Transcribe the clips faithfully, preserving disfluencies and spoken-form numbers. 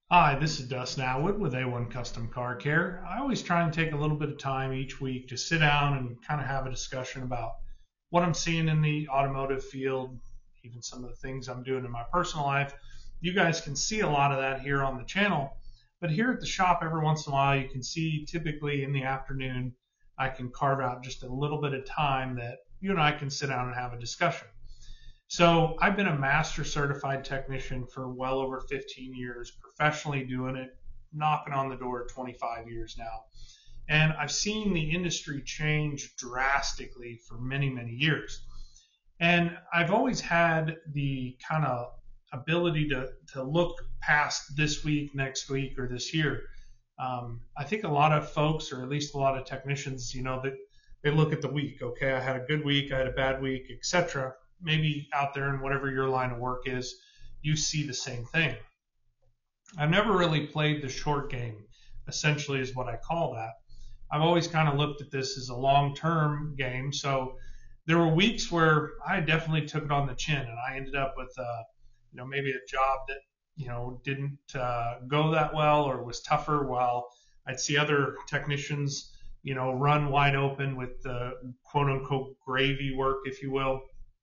Hi, this is Dustin Atwood with A one Custom Car Care. I always try and take a little bit of time each week to sit down and kind of have a discussion about what I'm seeing in the automotive field, even some of the things I'm doing in my personal life. You guys can see a lot of that here on the channel, but here at the shop, every once in a while, you can see typically in the afternoon, I can carve out just a little bit of time that you and I can sit down and have a discussion. So I've been a master certified technician for well over fifteen years, professionally doing it, knocking on the door twenty-five years now. And I've seen the industry change drastically for many, many years. And I've always had the kind of ability to, to look past this week, next week, or this year. Um, I think a lot of folks, or at least a lot of technicians, you know, that they look at the week. Okay, I had a good week, I had a bad week, et cetera. Maybe out there in whatever your line of work is, you see the same thing. I've never really played the short game, essentially is what I call that. I've always kind of looked at this as a long-term game. So there were weeks where I definitely took it on the chin, and I ended up with, uh, you know, maybe a job that, you know, didn't uh, go that well or was tougher, while I'd see other technicians, you know, run wide open with the quote-unquote gravy work, if you will.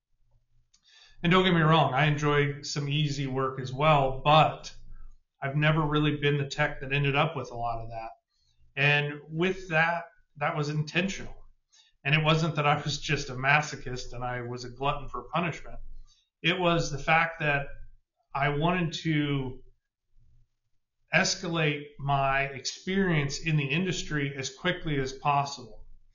And don't get me wrong, I enjoy some easy work as well, but I've never really been the tech that ended up with a lot of that. And with that, that was intentional. And it wasn't that I was just a masochist and I was a glutton for punishment. It was the fact that I wanted to escalate my experience in the industry as quickly as possible.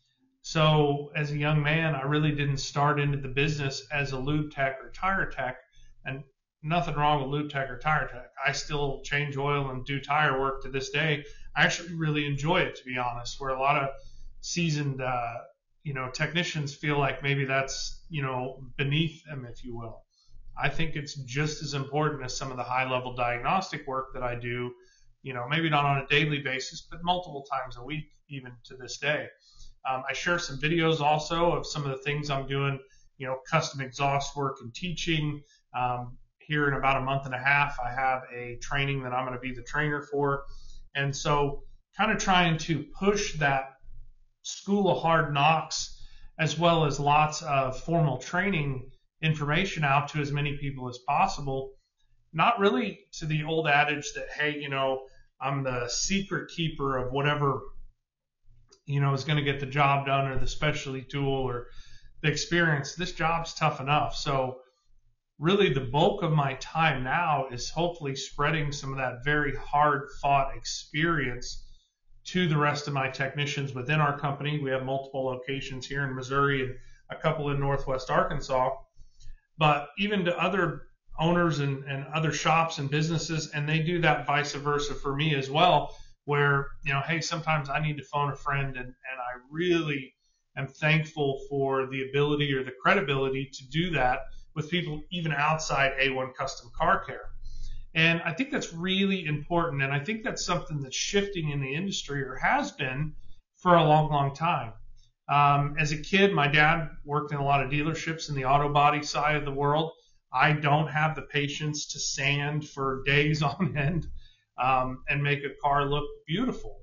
So as a young man, I really didn't start into the business as a lube tech or tire tech, and nothing wrong with lube tech or tire tech. I still change oil and do tire work to this day. I actually really enjoy it, to be honest, where a lot of seasoned, uh, you know, technicians feel like maybe that's, you know, beneath them, if you will. I think it's just as important as some of the high level diagnostic work that I do, you know, maybe not on a daily basis, but multiple times a week, even to this day. Um, I share some videos also of some of the things I'm doing, you know, custom exhaust work and teaching. Um, here in about a month and a half, I have a training that I'm going to be the trainer for. And so kind of trying to push that school of hard knocks as well as lots of formal training information out to as many people as possible. Not really to the old adage that, hey, you know, I'm the secret keeper of whatever, you know, is going to get the job done, or the specialty tool, or the experience. This job's tough enough. So really the bulk of my time now is hopefully spreading some of that very hard fought experience to the rest of my technicians within our company. We have multiple locations here in Missouri and a couple in Northwest Arkansas, but even to other owners and, and other shops and businesses, and they do that vice versa for me as well, where, you know, hey, sometimes I need to phone a friend, and, and I really am thankful for the ability or the credibility to do that with people even outside A one Custom Car Care. And I think that's really important, and I think that's something that's shifting in the industry, or has been for a long, long time. Um, as a kid, my dad worked in a lot of dealerships in the auto body side of the world. I don't have the patience to sand for days on end um, and make a car look beautiful.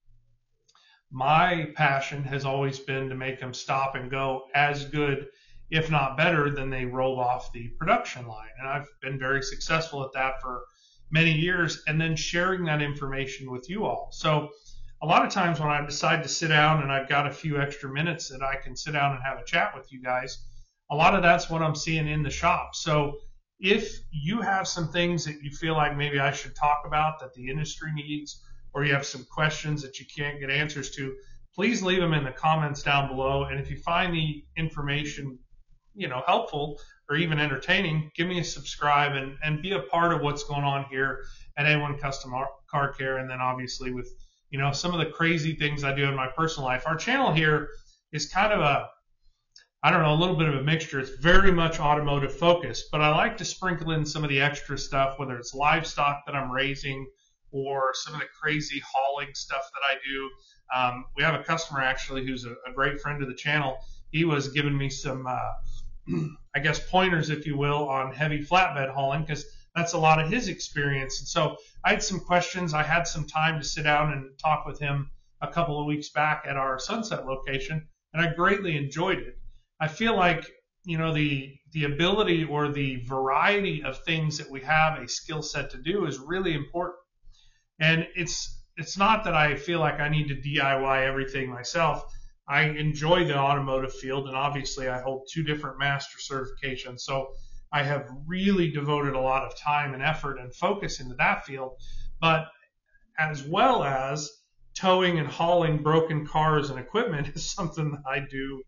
My passion has always been to make them stop and go as good, if not better, than they rolled off the production line. And I've been very successful at that for many years, and then sharing that information with you all. So a lot of times when I decide to sit down and I've got a few extra minutes that I can sit down and have a chat with you guys, a lot of that's what I'm seeing in the shop. So if you have some things that you feel like maybe I should talk about that the industry needs, or you have some questions that you can't get answers to, please leave them in the comments down below. And if you find the information, you know, helpful or even entertaining, give me a subscribe and, and be a part of what's going on here at A one Custom Car Care. And then obviously with, you know, some of the crazy things I do in my personal life. Our channel here is kind of a, I don't know, a little bit of a mixture. It's very much automotive focused, but I like to sprinkle in some of the extra stuff, whether it's livestock that I'm raising or some of the crazy hauling stuff that I do. Um, we have a customer actually who's a, a great friend of the channel. He was giving me some, uh, I guess, pointers, if you will, on heavy flatbed hauling, because that's a lot of his experience. And so I had some questions. I had some time to sit down and talk with him a couple of weeks back at our Sunset location, and I greatly enjoyed it. I feel like, you know, the the ability or the variety of things that we have a skill set to do is really important. And it's it's not that I feel like I need to D I Y everything myself. I enjoy the automotive field, and obviously I hold two different master certifications. So I have really devoted a lot of time and effort and focus into that field. But as well as towing and hauling broken cars and equipment is something that I do.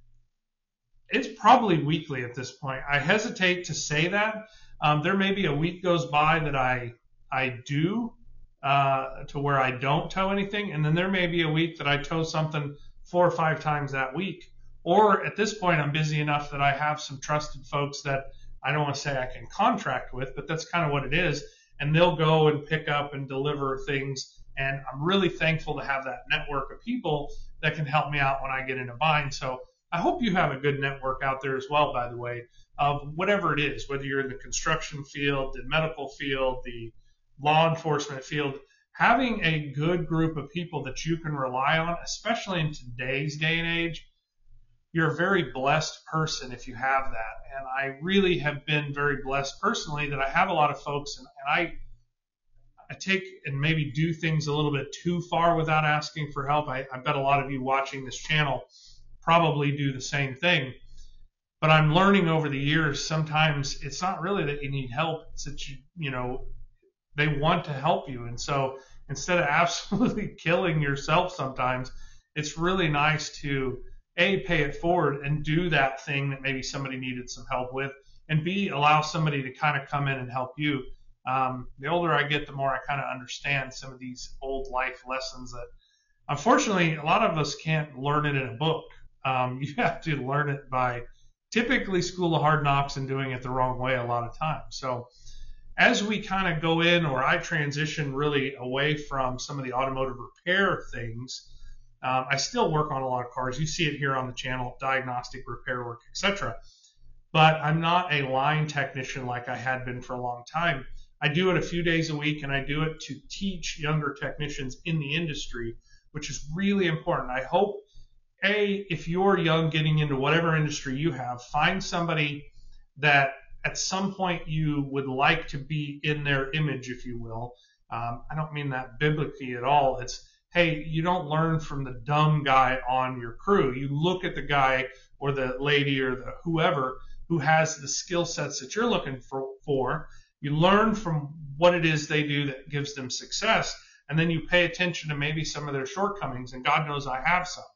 It's probably weekly at this point. I hesitate to say that. Um, there may be a week goes by that I I do uh, to where I don't tow anything, and then there may be a week that I tow something four or five times that week. Or at this point, I'm busy enough that I have some trusted folks that I don't want to say I can contract with, but that's kind of what it is. And they'll go and pick up and deliver things. And I'm really thankful to have that network of people that can help me out when I get in a bind. So I hope you have a good network out there as well, by the way, of whatever it is, whether you're in the construction field, the medical field, the law enforcement field. Having a good group of people that you can rely on, especially in today's day and age, you're a very blessed person if you have that. And I really have been very blessed personally that I have a lot of folks, and, and I I take and maybe do things a little bit too far without asking for help. I, I bet a lot of you watching this channel probably do the same thing. But I'm learning over the years, sometimes it's not really that you need help. It's that you, you know, they want to help you. And so instead of absolutely killing yourself sometimes, it's really nice to, A, pay it forward and do that thing that maybe somebody needed some help with, and B, allow somebody to kind of come in and help you. Um, the older I get, the more I kind of understand some of these old life lessons that, unfortunately, a lot of us can't learn it in a book. Um, you have to learn it by typically School of Hard Knocks and doing it the wrong way a lot of times. So as we kind of go in, or I transition really away from some of the automotive repair things, um, I still work on a lot of cars. You see it here on the channel, diagnostic, repair work, et cetera. But I'm not a line technician like I had been for a long time. I do it a few days a week, and I do it to teach younger technicians in the industry, which is really important. I hope, A, if you're young getting into whatever industry you have, find somebody that at some point you would like to be in their image, if you will. Um, I don't mean that biblically at all. It's, hey, you don't learn from the dumb guy on your crew. You look at the guy or the lady or the whoever who has the skill sets that you're looking for, for. You learn from what it is they do that gives them success, and then you pay attention to maybe some of their shortcomings, and God knows I have some.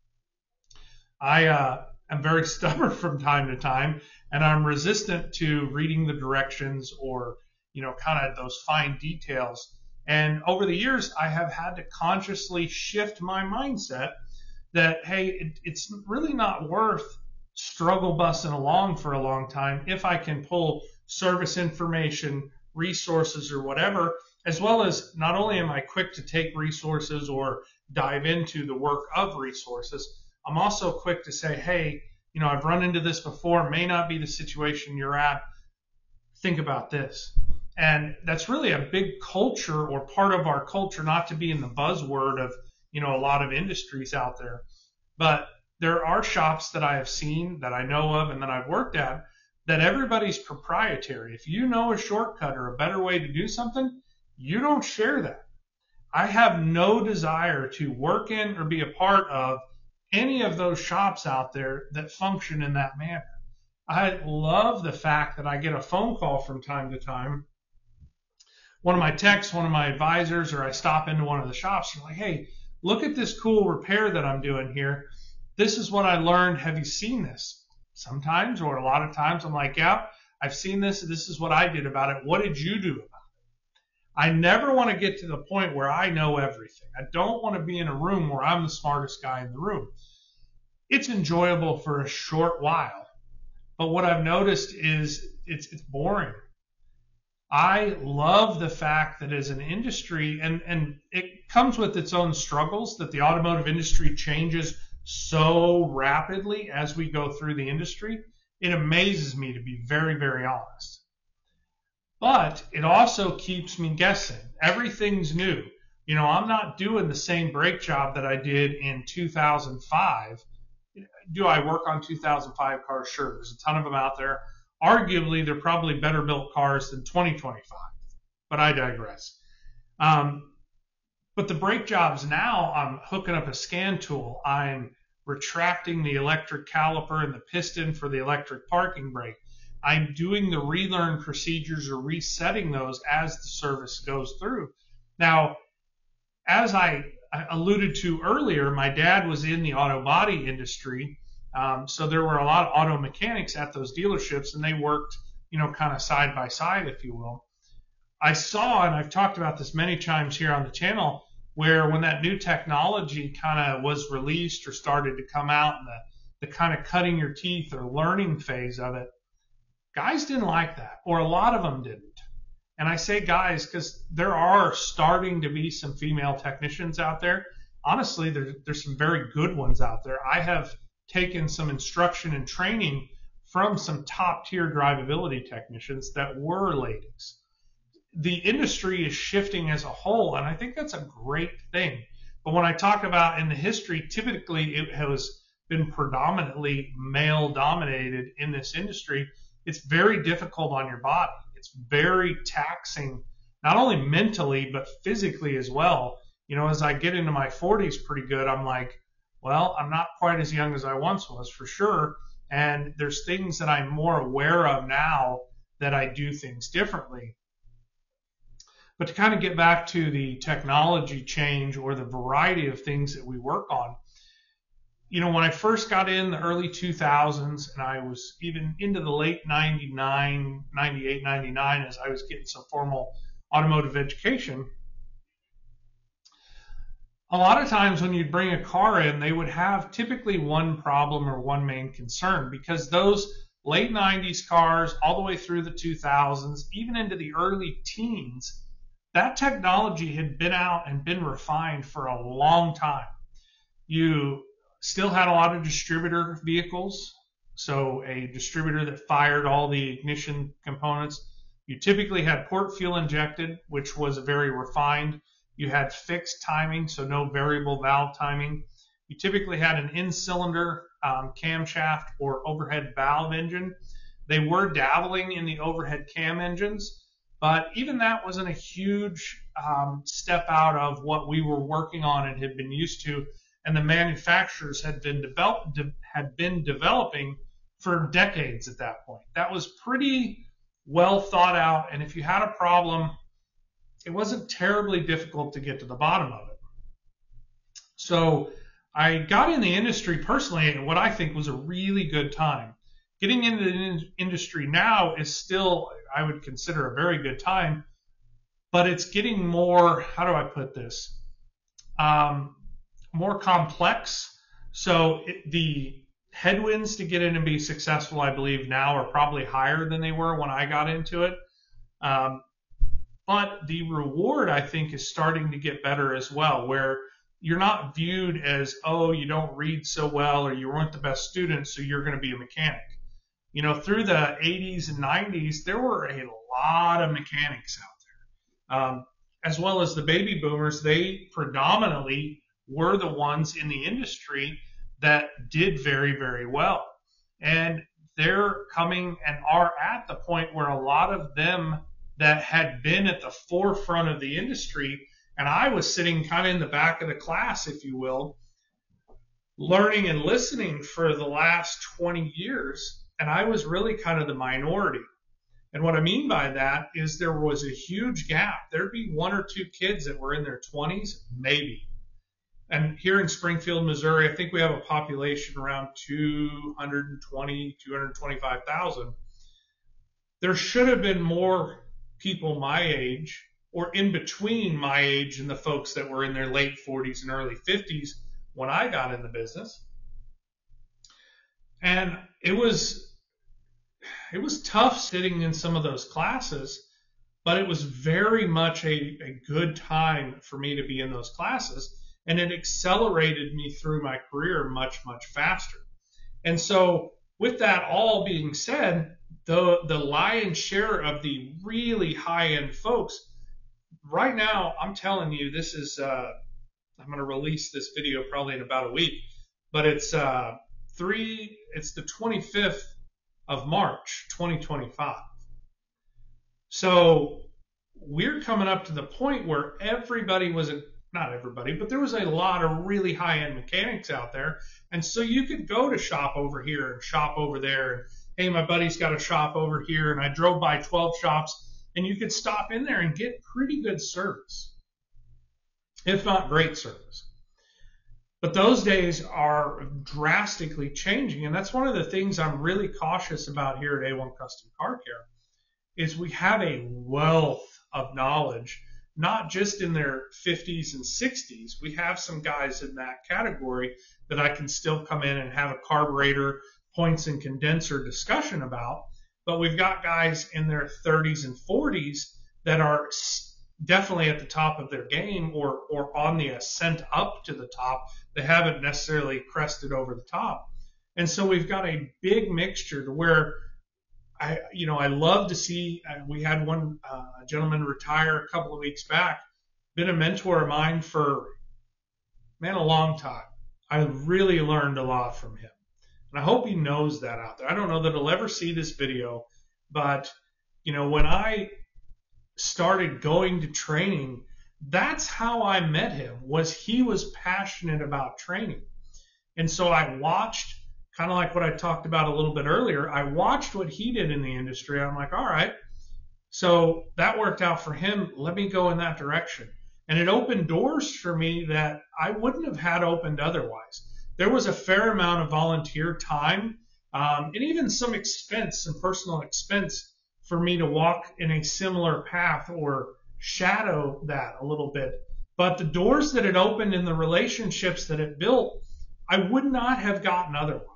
I uh, am very stubborn from time to time, and I'm resistant to reading the directions or, you know, kind of those fine details. And over the years, I have had to consciously shift my mindset that, hey, it, it's really not worth struggle bussing along for a long time if I can pull service information, resources, or whatever, as well as not only am I quick to take resources or dive into the work of resources, I'm also quick to say, hey, you know, I've run into this before, may not be the situation you're at, think about this. And that's really a big culture or part of our culture, not to be in the buzzword of, you know, a lot of industries out there. But there are shops that I have seen, that I know of, and that I've worked at, that everybody's proprietary. If you know a shortcut or a better way to do something, you don't share that. I have no desire to work in or be a part of any of those shops out there that function in that manner. I love the fact that I get a phone call from time to time. One of my techs, one of my advisors, or I stop into one of the shops, and like, hey, look at this cool repair that I'm doing here. This is what I learned. Have you seen this? Sometimes, or a lot of times, I'm like, yeah, I've seen this. This is what I did about it. What did you do about it? I never want to get to the point where I know everything. I don't want to be in a room where I'm the smartest guy in the room. It's enjoyable for a short while, but what I've noticed is it's it's boring. I love the fact that as an industry, and, and it comes with its own struggles, that the automotive industry changes so rapidly as we go through the industry. It amazes me, to be very, very honest. but it also keeps me guessing. Everything's new. You know, I'm not doing the same brake job that I did in two thousand five. Do I work on two thousand five cars? Sure, there's a ton of them out there. Arguably, they're probably better built cars than twenty twenty-five, but I digress. Um, but the brake jobs now, I'm hooking up a scan tool. I'm retracting the electric caliper and the piston for the electric parking brake. I'm doing the relearn procedures or resetting those as the service goes through. Now, as I alluded to earlier, my dad was in the auto body industry. Um, so there were a lot of auto mechanics at those dealerships, and they worked, you know, kind of side by side, if you will. I saw, and I've talked about this many times here on the channel, where when that new technology kind of was released or started to come out in the, the kind of cutting your teeth or learning phase of it, guys didn't like that, or a lot of them didn't. And I say guys because there are starting to be some female technicians out there. Honestly, there, there's some very good ones out there. I have taken some instruction and training from some top tier drivability technicians that were ladies. The industry is shifting as a whole, and I think that's a great thing. But when I talk about in the history, typically it has been predominantly male dominated in this industry. It's very difficult on your body. It's very taxing, not only mentally, but physically as well. You know, as I get into my forties pretty good, I'm like, well, I'm not quite as young as I once was for sure. And there's things that I'm more aware of now that I do things differently. But to kind of get back to the technology change or the variety of things that we work on, you know, when I first got in the early two thousands, and I was even into the late ninety-nine, ninety-eight, ninety-nine, as I was getting some formal automotive education, a lot of times when you'd bring a car in, they would have typically one problem or one main concern, because those late nineties cars all the way through the two thousands, even into the early teens, that technology had been out and been refined for a long time. You still had a lot of distributor vehicles, so a distributor that fired all the ignition components. You typically had port fuel injected, which was very refined. You had fixed timing, so no variable valve timing. You typically had an in-cylinder um, camshaft or overhead valve engine. They were dabbling in the overhead cam engines, but even that wasn't a huge um, step out of what we were working on and had been used to, and the manufacturers had been develop, de, had been developing for decades at that point. That was pretty well thought out, and if you had a problem, it wasn't terribly difficult to get to the bottom of it. So I got in the industry personally at what I think was a really good time. Getting into the industry now is still, I would consider, a very good time, but it's getting more, how do I put this, um, more complex. So it, the headwinds to get in and be successful, I believe, now are probably higher than they were when I got into it. Um, but the reward, I think, is starting to get better as well, where you're not viewed as, oh, you don't read so well or you weren't the best student, so you're going to be a mechanic. You know, through the eighties and nineties, there were a lot of mechanics out there. Um, as well as the baby boomers, they predominantly were the ones in the industry that did very, very well. And they're coming and are at the point where a lot of them that had been at the forefront of the industry, and I was sitting kind of in the back of the class, if you will, learning and listening for the last twenty years, and I was really kind of the minority. And what I mean by that is there was a huge gap. There'd be one or two kids that were in their twenties, maybe. And here in Springfield, Missouri, I think we have a population around two hundred twenty, two hundred twenty-five thousand. There should have been more people my age or in between my age and the folks that were in their late forties and early fifties when I got in the business. And it was it was tough sitting in some of those classes, but it was very much a, a good time for me to be in those classes. And it accelerated me through my career much, much faster. And so with that all being said, the the lion's share of the really high-end folks, right now, I'm telling you, this is, uh, I'm going to release this video probably in about a week, but it's uh, three, it's the twenty-fifth of March, twenty twenty-five. So we're coming up to the point where everybody was, a, not everybody, but there was a lot of really high-end mechanics out there. And so you could go to shop over here and shop over there. And, hey, my buddy's got a shop over here. And I drove by twelve shops, and you could stop in there and get pretty good service, if not great service. But those days are drastically changing. And that's one of the things I'm really cautious about here at A one Custom Car Care, is we have a wealth of knowledge, not just in their fifties and sixties. We have some guys in that category that I can still come in and have a carburetor, points, and condenser discussion about. But we've got guys in their thirties and forties that are definitely at the top of their game, or, or on the ascent up to the top. They haven't necessarily crested over the top. And so we've got a big mixture to where I, you know, I love to see, uh, we had one uh, gentleman retire a couple of weeks back, been a mentor of mine for, man, a long time. I really learned a lot from him. And I hope he knows that out there. I don't know that he'll ever see this video, but, you know, when I started going to training, that's how I met him, was he was passionate about training. And so I watched, kind of like what I talked about a little bit earlier, I watched what he did in the industry. I'm like, all right, so that worked out for him. Let me go in that direction. And it opened doors for me that I wouldn't have had opened otherwise. There was a fair amount of volunteer time, um, and even some expense, some personal expense, for me to walk in a similar path or shadow that a little bit. But the doors that it opened and the relationships that it built, I would not have gotten otherwise.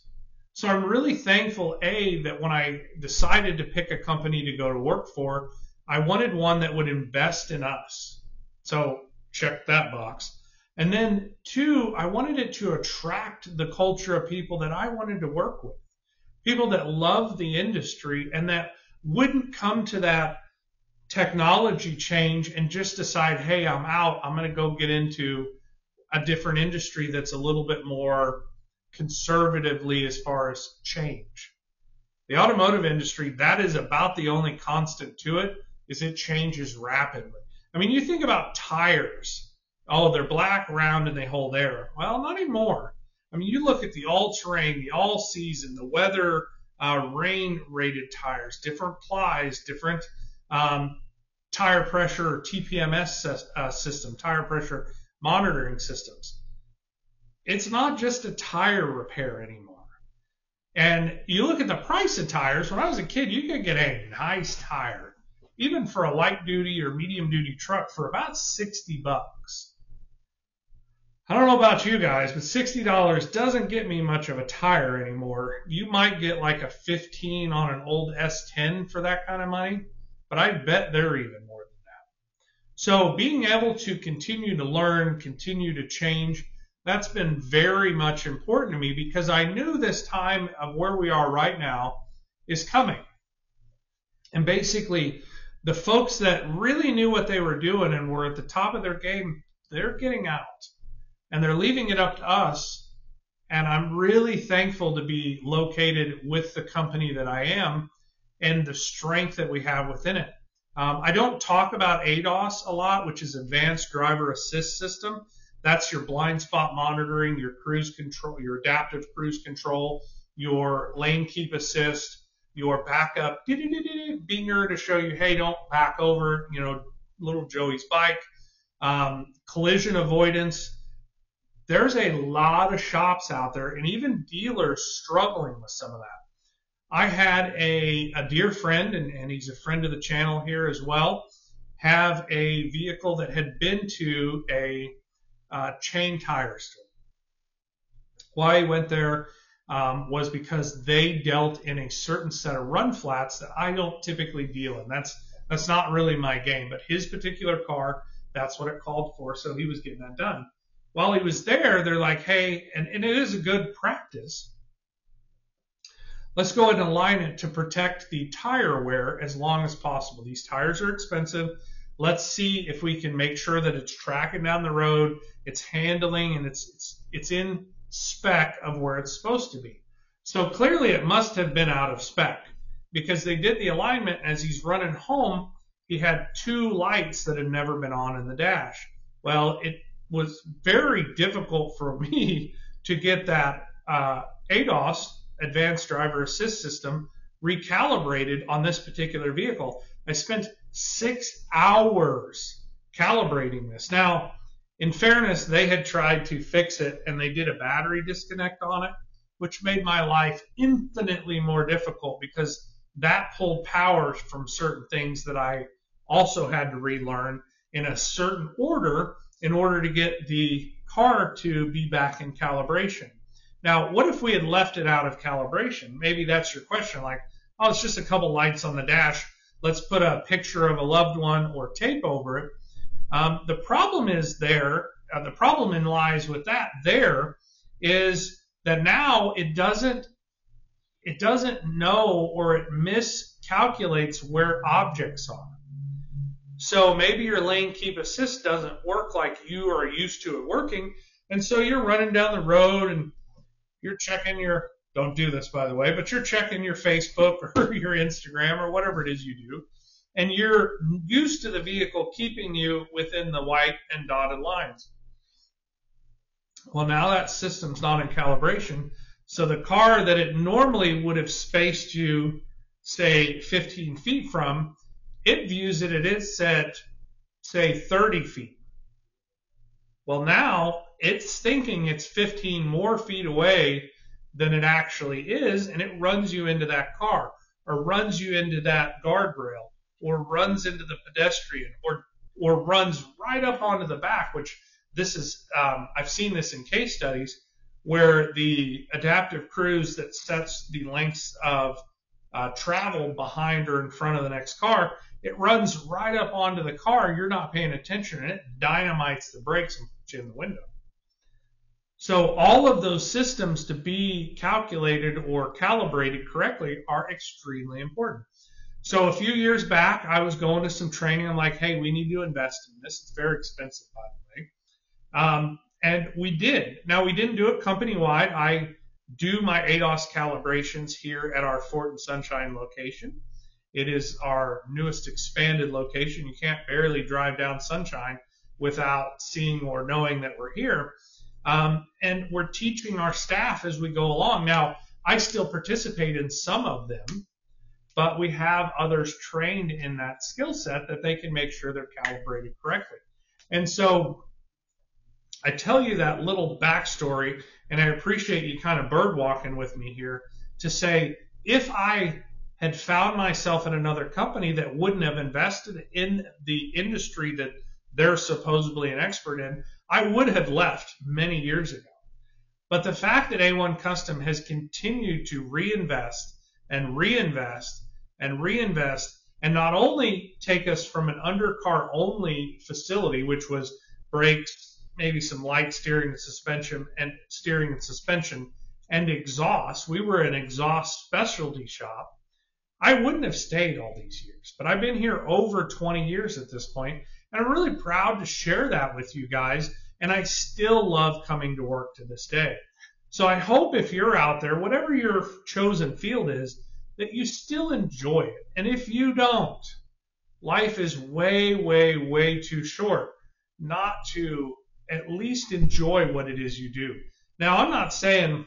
So I'm really thankful, A, that when I decided to pick a company to go to work for, I wanted one that would invest in us. So check that box. And then two, I wanted it to attract the culture of people that I wanted to work with. People that love the industry and that wouldn't come to that technology change and just decide, hey, I'm out, I'm going to go get into a different industry that's a little bit more conservatively as far as change. The automotive industry, that is about the only constant to it, is it changes rapidly. I mean, you think about tires. Oh, they're black, round, and they hold air. Well, not anymore. I mean, you look at the all-terrain, the all-season, the weather, uh, rain-rated tires, different plies, different um, tire pressure or T P M S uh, system, tire pressure monitoring systems. It's not just a tire repair anymore. And you look at the price of tires. When I was a kid, you could get a nice tire, even for a light duty or medium duty truck, for about sixty bucks. I don't know about you guys, but sixty dollars doesn't get me much of a tire anymore. You might get like a fifteen on an old S ten for that kind of money, but I bet they're even more than that. So being able to continue to learn, continue to change, that's been very much important to me, because I knew this time of where we are right now is coming. And basically, the folks that really knew what they were doing and were at the top of their game, they're getting out. And they're leaving it up to us. And I'm really thankful to be located with the company that I am and the strength that we have within it. Um, I don't talk about A D A S a lot, which is Advanced Driver Assist System. That's your blind spot monitoring, your cruise control, your adaptive cruise control, your lane keep assist, your backup binger to show you, hey, don't back over, you know, little Joey's bike, um, collision avoidance. There's a lot of shops out there and even dealers struggling with some of that. I had a, a dear friend, and, and he's a friend of the channel here as well, have a vehicle that had been to a uh, chain tire store. Why he went there um, was because they dealt in a certain set of run flats that I don't typically deal in. That's that's not really my game, but his particular car, that's what it called for, so he was getting that done. While he was there, they're like, hey, and, and it is a good practice, let's go ahead and align it to protect the tire wear as long as possible. These tires are expensive. Let's see if we can make sure that it's tracking down the road, it's handling, and it's it's it's in spec of where it's supposed to be. So clearly it must have been out of spec, because they did the alignment. As he's running home, he had two lights that had never been on in the dash. Well, it was very difficult for me to get that uh, A D O S, Advanced Driver Assist System, recalibrated on this particular vehicle. I spent six hours calibrating this. Now, in fairness, they had tried to fix it and they did a battery disconnect on it, which made my life infinitely more difficult, because that pulled power from certain things that I also had to relearn in a certain order in order to get the car to be back in calibration. Now, what if we had left it out of calibration? Maybe that's your question, like, oh, it's just a couple lights on the dash. Let's put a picture of a loved one or tape over it. Um, the problem is there, uh, the problem in lies with that there is that now it doesn't, it doesn't know, or it miscalculates where objects are. So maybe your lane keep assist doesn't work like you are used to it working, and so you're running down the road and you're checking your, don't do this by the way, but you're checking your Facebook or your Instagram or whatever it is you do, and you're used to the vehicle keeping you within the white and dotted lines. Well, now that system's not in calibration, so the car that it normally would have spaced you, say, fifteen feet from, it views it, it is set, say, thirty feet. Well, now it's thinking it's fifteen more feet away than it actually is, and it runs you into that car, or runs you into that guardrail, or runs into the pedestrian, or or runs right up onto the back, which this is, um, I've seen this in case studies, where the adaptive cruise that sets the lengths of uh, travel behind or in front of the next car, it runs right up onto the car. You're not paying attention, and it dynamites the brakes and puts you in the window. So all of those systems to be calculated or calibrated correctly are extremely important. So a few years back, I was going to some training. I'm like, hey, we need to invest in this. It's very expensive, by the way. Um, and we did. Now, we didn't do it company-wide. I do my A D O S calibrations here at our Fort and Sunshine location. It is our newest expanded location. You can't barely drive down Sunshine without seeing or knowing that we're here. Um, and we're teaching our staff as we go along. Now, I still participate in some of them, but we have others trained in that skill set that they can make sure they're calibrated correctly. And so I tell you that little backstory, and I appreciate you kind of bird walking with me here to say, if I had found myself in another company that wouldn't have invested in the industry that they're supposedly an expert in, I would have left many years ago. But the fact that A one Custom has continued to reinvest and reinvest and reinvest, and not only take us from an undercar only facility, which was brakes, maybe some light steering and suspension and steering and suspension and exhaust. We were an exhaust specialty shop. I wouldn't have stayed all these years, but I've been here over twenty years at this point, and I'm really proud to share that with you guys, and I still love coming to work to this day. So I hope if you're out there, whatever your chosen field is, that you still enjoy it. And if you don't, life is way, way, way too short not to at least enjoy what it is you do. Now, I'm not saying,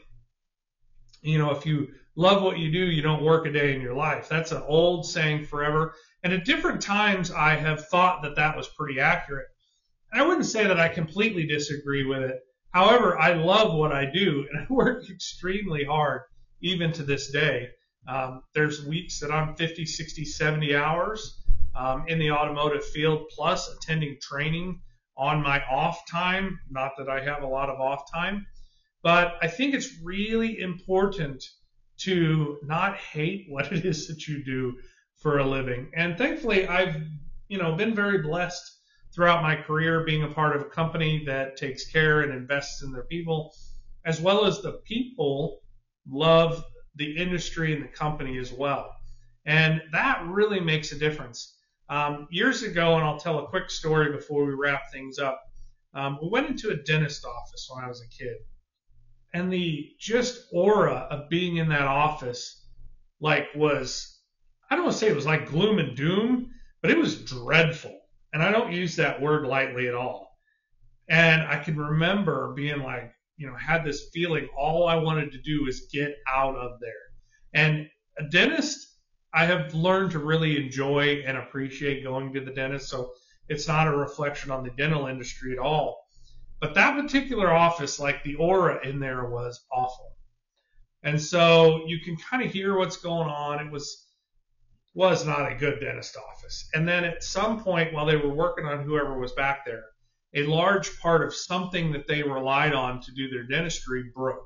you know, if you love what you do, you don't work a day in your life. That's an old saying forever. And at different times, I have thought that that was pretty accurate. And I wouldn't say that I completely disagree with it. However, I love what I do, and I work extremely hard, even to this day. Um, there's weeks that I'm fifty, sixty, seventy hours um, in the automotive field, plus attending training on my off time. Not that I have a lot of off time, but I think it's really important to not hate what it is that you do for a living. And thankfully, I've, you know, been very blessed throughout my career being a part of a company that takes care and invests in their people, as well as the people love the industry and the company as well. And that really makes a difference. Um, years ago, and I'll tell a quick story before we wrap things up, um, we went into a dentist office when I was a kid. And the just aura of being in that office, like, was, I don't want to say it was like gloom and doom, but it was dreadful. And I don't use that word lightly at all. And I can remember being like, you know, had this feeling all I wanted to do is get out of there. And a dentist, I have learned to really enjoy and appreciate going to the dentist. So it's not a reflection on the dental industry at all. But that particular office, like, the aura in there was awful. And so you can kind of hear what's going on. It was was not a good dentist office. And then at some point while they were working on whoever was back there, a large part of something that they relied on to do their dentistry broke.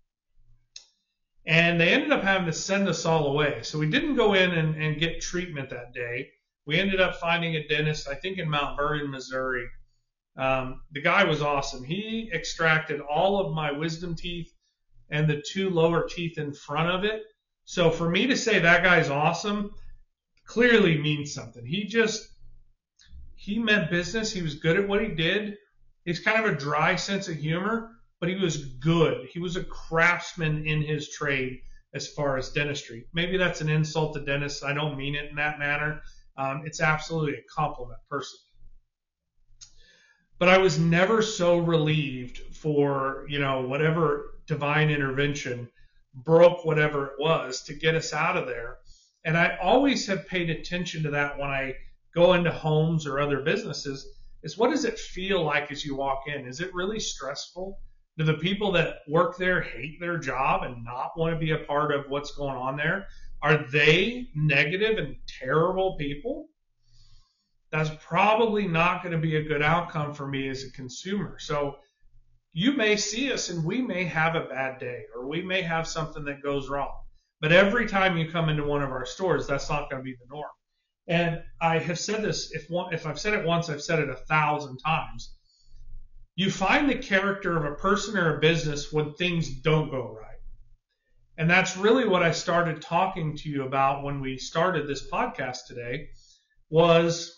And they ended up having to send us all away. So we didn't go in and, and get treatment that day. We ended up finding a dentist, I think in Mount Vernon, Missouri. Um, the guy was awesome. He extracted all of my wisdom teeth and the two lower teeth in front of it. So for me to say that guy's awesome clearly means something. He just, he meant business. He was good at what he did. He's kind of a dry sense of humor, but he was good. He was a craftsman in his trade as far as dentistry. Maybe that's an insult to dentists. I don't mean it in that manner. Um, it's absolutely a compliment personally. But I was never so relieved for, you know, whatever divine intervention broke whatever it was to get us out of there. And I always have paid attention to that when I go into homes or other businesses, is what does it feel like as you walk in? Is it really stressful? Do the people that work there hate their job and not want to be a part of what's going on there? Are they negative and terrible people? That's probably not going to be a good outcome for me as a consumer. So you may see us and we may have a bad day, or we may have something that goes wrong. But every time you come into one of our stores, that's not going to be the norm. And I have said this, if one, if I've said it once, I've said it a thousand times. You find the character of a person or a business when things don't go right. And that's really what I started talking to you about when we started this podcast today, was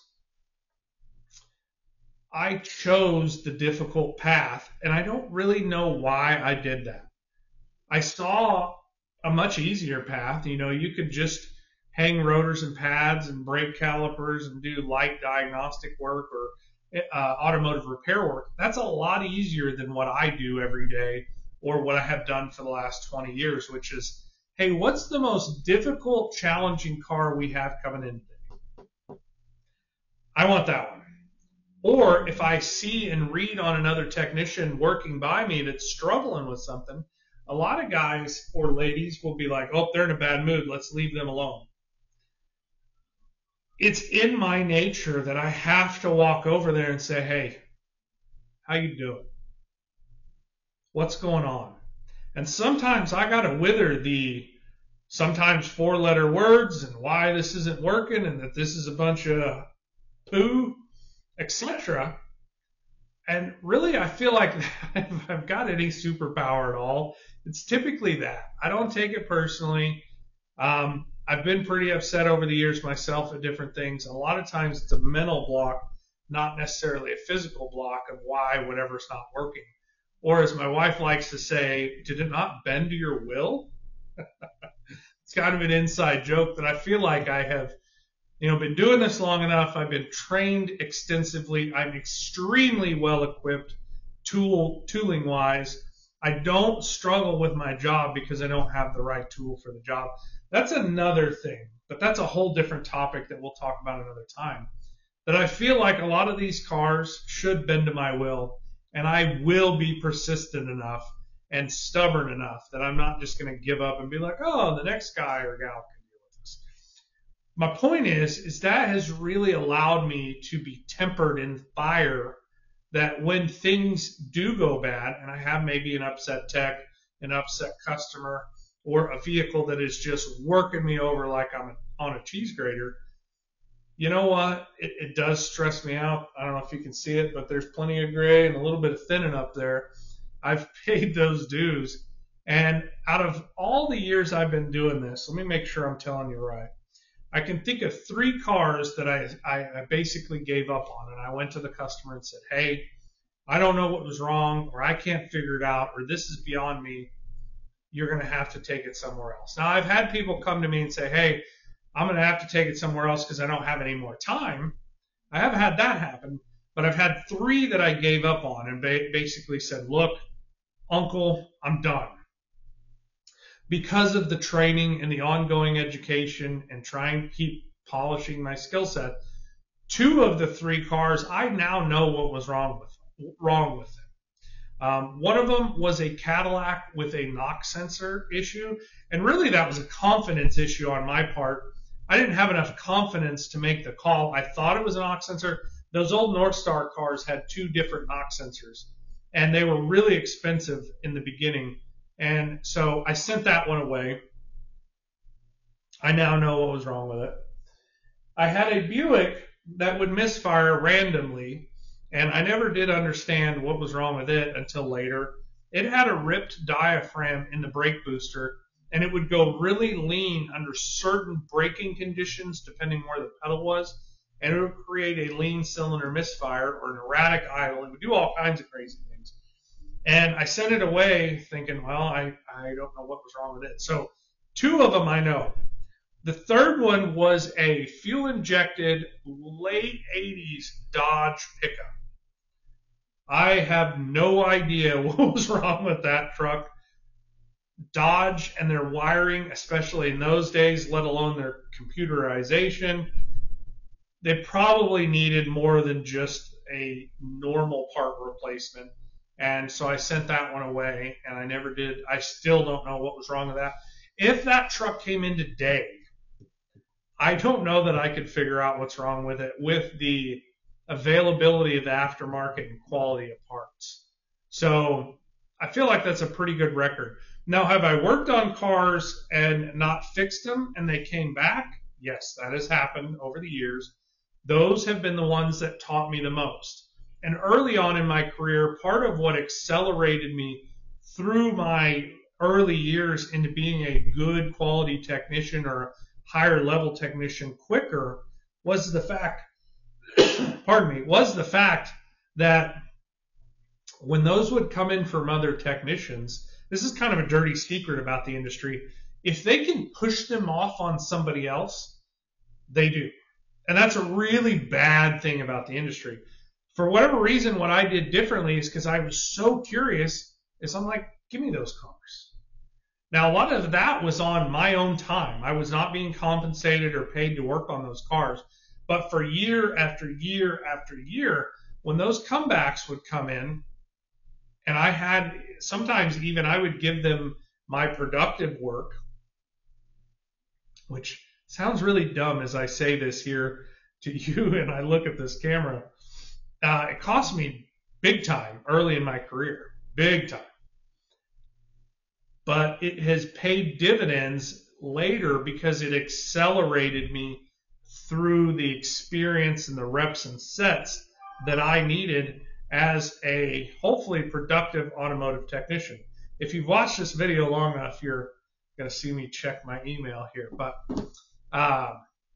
I chose the difficult path, and I don't really know why I did that. I saw a much easier path. You know, you could just hang rotors and pads and brake calipers and do light diagnostic work or uh, automotive repair work. That's a lot easier than what I do every day, or what I have done for the last twenty years, which is, hey, what's the most difficult, challenging car we have coming in today? I want that one. Or if I see and read on another technician working by me that's struggling with something, a lot of guys or ladies will be like, oh, they're in a bad mood, let's leave them alone. It's in my nature that I have to walk over there and say, hey, how you doing? What's going on? And sometimes I got to wither the sometimes four-letter words and why this isn't working and that this is a bunch of poo, et cetera. And really, I feel like if I've got any superpower at all, it's typically that. I don't take it personally. Um, I've been pretty upset over the years myself at different things. A lot of times it's a mental block, not necessarily a physical block of why whatever's not working. Or as my wife likes to say, did it not bend to your will? It's kind of an inside joke that I feel like I have, you know, been doing this long enough. I've been trained extensively. I'm extremely well equipped tool tooling wise. I don't struggle with my job because I don't have the right tool for the job. That's another thing, but that's a whole different topic that we'll talk about another time. That I feel like a lot of these cars should bend to my will, and I will be persistent enough and stubborn enough that I'm not just going to give up and be like, oh, the next guy or gal can deal with this. My point is, is that has really allowed me to be tempered in fire, that when things do go bad, and I have maybe an upset tech, an upset customer, or a vehicle that is just working me over like I'm on a cheese grater, you know what? It, it does stress me out. I don't know if you can see it, but there's plenty of gray and a little bit of thinning up there. I've paid those dues. And out of all the years I've been doing this, let me make sure I'm telling you right. I can think of three cars that I, I, I basically gave up on. And I went to the customer and said, hey, I don't know what was wrong, or I can't figure it out, or this is beyond me. You're going to have to take it somewhere else. Now, I've had people come to me and say, hey, I'm going to have to take it somewhere else because I don't have any more time. I haven't had that happen, but I've had three that I gave up on and ba- basically said, look, uncle, I'm done. Because of the training and the ongoing education and trying to keep polishing my skill set, two of the three cars, I now know what was wrong with, wrong with them. Um, one of them was a Cadillac with a knock sensor issue, and really that was a confidence issue on my part. I didn't have enough confidence to make the call. I thought it was a knock sensor. Those old Northstar cars had two different knock sensors, and they were really expensive in the beginning. And so I sent that one away. I now know what was wrong with it. I had a Buick that would misfire randomly, and I never did understand what was wrong with it until later. It had a ripped diaphragm in the brake booster, and it would go really lean under certain braking conditions, depending where the pedal was, and it would create a lean cylinder misfire or an erratic idle. It would do all kinds of crazy things. And I sent it away thinking, well, I, I don't know what was wrong with it. So two of them I know. The third one was a fuel-injected late eighties Dodge pickup. I have no idea what was wrong with that truck. Dodge and their wiring, especially in those days, let alone their computerization, they probably needed more than just a normal part replacement. And so I sent that one away, and I never did. I still don't know what was wrong with that. If that truck came in today, I don't know that I could figure out what's wrong with it with the availability of the aftermarket and quality of parts. So I feel like that's a pretty good record. Now, have I worked on cars and not fixed them and they came back? Yes, that has happened over the years. Those have been the ones that taught me the most. And early on in my career, part of what accelerated me through my early years into being a good quality technician or a higher level technician quicker was the fact, pardon me, was the fact that when those would come in from other technicians, this is kind of a dirty secret about the industry. If they can push them off on somebody else, they do. And that's a really bad thing about the industry. For whatever reason, what I did differently is because I was so curious, is I'm like, give me those cars. Now, a lot of that was on my own time. I was not being compensated or paid to work on those cars. But for year after year after year, when those comebacks would come in, and I had, sometimes even I would give them my productive work, which sounds really dumb as I say this here to you and I look at this camera. Uh, it cost me big time early in my career, big time. But it has paid dividends later because it accelerated me through the experience and the reps and sets that I needed as a hopefully productive automotive technician. If you've watched this video long enough, you're going to see me check my email here. But uh,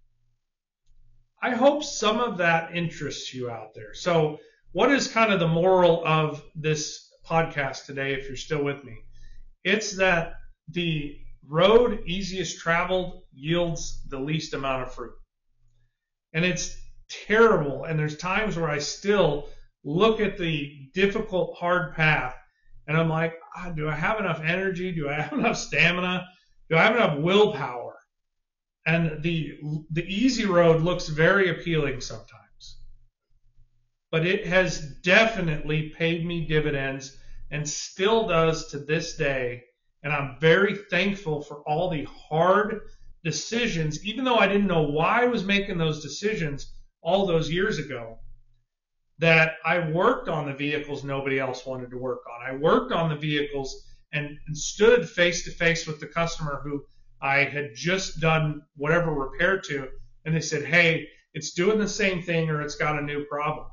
I hope some of that interests you out there. So what is kind of the moral of this podcast today, if you're still with me? It's that the road easiest traveled yields the least amount of fruit. And it's terrible. And there's times where I still look at the difficult, hard path, and I'm like, ah, do I have enough energy? Do I have enough stamina? Do I have enough willpower? And the the easy road looks very appealing sometimes. But it has definitely paid me dividends and still does to this day. And I'm very thankful for all the hard decisions, even though I didn't know why I was making those decisions all those years ago, that I worked on the vehicles nobody else wanted to work on. I worked on the vehicles and, and stood face to face with the customer who I had just done whatever repair to, and they said, hey, it's doing the same thing or it's got a new problem.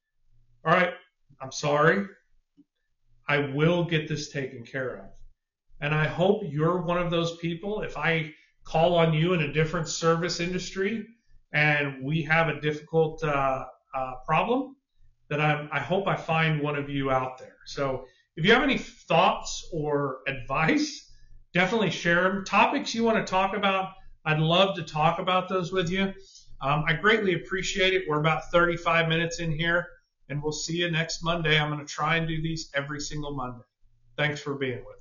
All right, I'm sorry. I will get this taken care of. And I hope you're one of those people. If I call on you in a different service industry and we have a difficult uh, uh, problem, that I, I hope I find one of you out there. So if you have any thoughts or advice, definitely share them. Topics you want to talk about, I'd love to talk about those with you. Um, I greatly appreciate it. We're about thirty-five minutes in here, and we'll see you next Monday. I'm going to try and do these every single Monday. Thanks for being with us.